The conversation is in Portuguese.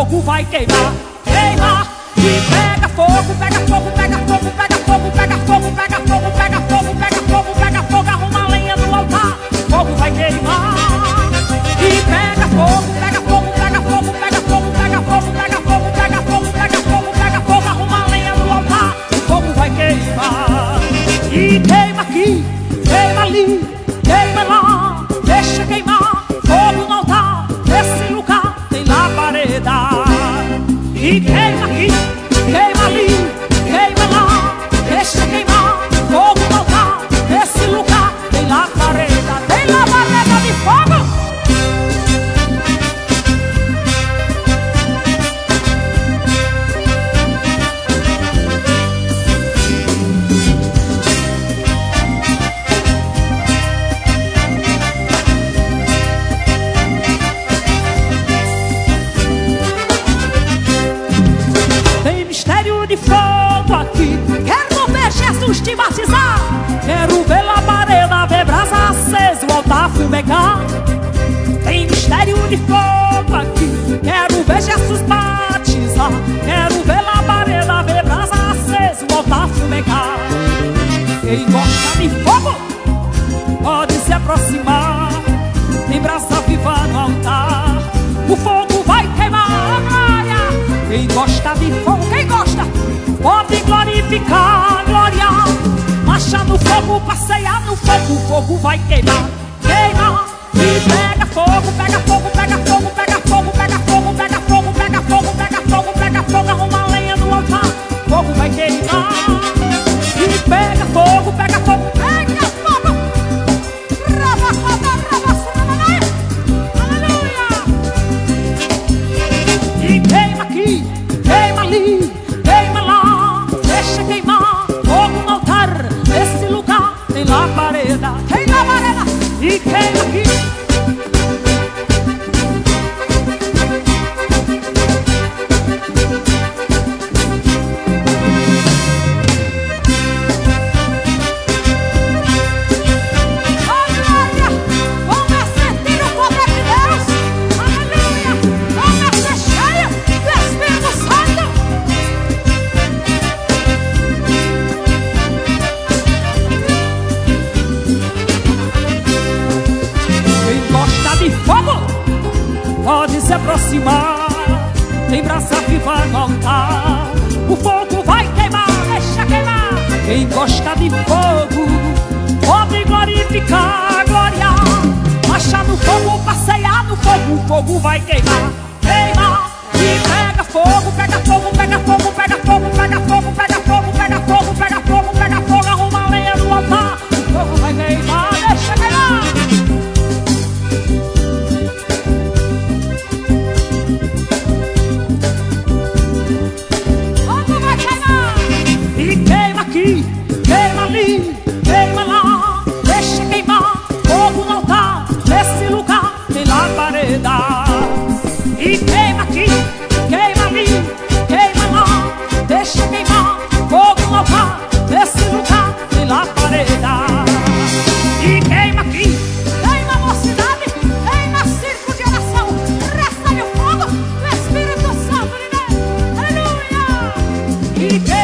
fogo vai queimar, queimar. E pega fogo, pega fogo, pega fogo, pega fogo, pega fogo, pega fogo, pega fogo, pega fogo, pega fogo, arruma a lenha no altar, fogo vai queimar. E pega fogo, pega fogo, pega fogo, pega fogo, pega fogo, pega fogo, pega fogo, pega fogo, pega fogo, arruma a lenha no altar, fogo vai queimar. E queima aqui, queima ali, queima lá, deixa queimar, fogo no altar, nesse lugar tem labareda. E queima aqui, queima ali, queima lá, deixa queimar, fogo no altar, nesse lugar tem labareda de fogo. De fogo aqui, quero ver Jesus te batizar, quero ver labareda, ver brasa acesa, o altar fumegar. Tem mistério de fogo aqui, quero ver Jesus batizar, quero ver labareda, ver brasa acesa, o altar fumegar. Quem gosta de fogo pode se aproximar, tem brasa viva no altar, o fogo vai queimar. Quem gosta de fogo, quem gosta, pode glorificar, gloriar, marcha no fogo, passear no fogo, o fogo vai queimar, queimar. E pega fogo, pega fogo, pega fogo, pega fogo, pega fogo, pega fogo, pega fogo, pega fogo, pega fogo, arruma a lenha no altar, fogo vai queimar. E pega fogo, pega fogo, pega fogo, aleluia. E queima aqui, queima ali, queima lá, deixa queimar, fogo no altar, nesse lugar tem labareda, tem labareda. E queima aqui. Pode se aproximar, tem brasa viva no altar, o fogo vai queimar, deixa queimar. Quem gosta de fogo pode glorificar, gloriar, marcha no fogo, passear no fogo, o fogo vai queimar, queimar. E pega fogo, pega fogo, pega fogo, pega fogo, pega fogo, pega fogo, pega fogo, pega fogo, pega fogo, arruma a lenha no altar, o fogo vai queimar, deixa queimar. Queima ali, queima lá, deixa queimar, fogo no altar, nesse lugar tem labareda. E queima aqui, queima ali, queima lá, deixa queimar, fogo no altar, nesse lugar tem labareda. E queima aqui, queima mocidade, queima circo de oração, recebe o fogo do Espírito Santo de Deus, aleluia. E queima